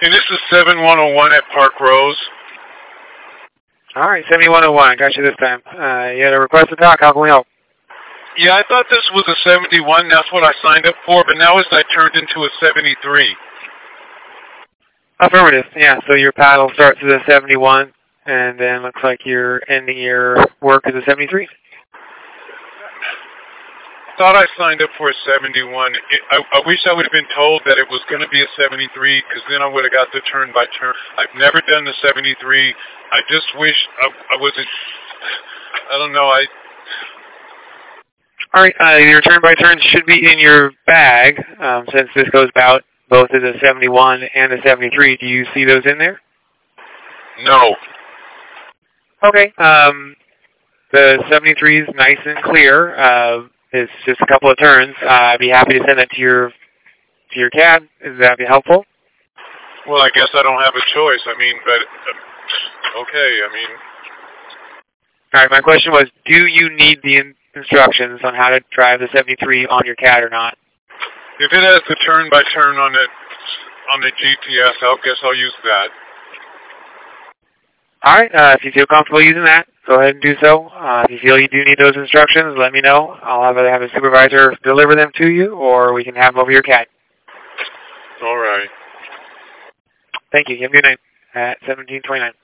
And this is 7101 at Park Rose. All right, 7101. Got you this time. You had a request to talk. How can we help? Yeah, I thought this was a 71. That's what I signed up for, but now it's turned into a 73. Affirmative. Yeah, so your paddle starts as a 71, and then looks like you're ending your work as a 73. Thought I signed up for a 71. I wish I would have been told that it was going to be a 73, because then I would have got the turn by turn. I've never done the 73. I just wish I wasn't. I don't know. All right, your turn by turn should be in your bag. Since this goes about both as a 71 and a 73, do you see those in there? No. Okay. The 73 is nice and clear. It's just a couple of turns. I'd be happy to send that to your cab. Is that be helpful? Well, I guess I don't have a choice. I mean, but okay. I mean. All right. My question was, do you need the instructions on how to drive the 73 on your CAD or not? If it has the turn by turn on the GPS, I guess I'll use that. All right. If you feel comfortable using that, go ahead and do so. If you feel you do need those instructions, let me know. I'll have a supervisor deliver them to you, or we can have them over your CAD. All right. Thank you. You have a good night at 1729.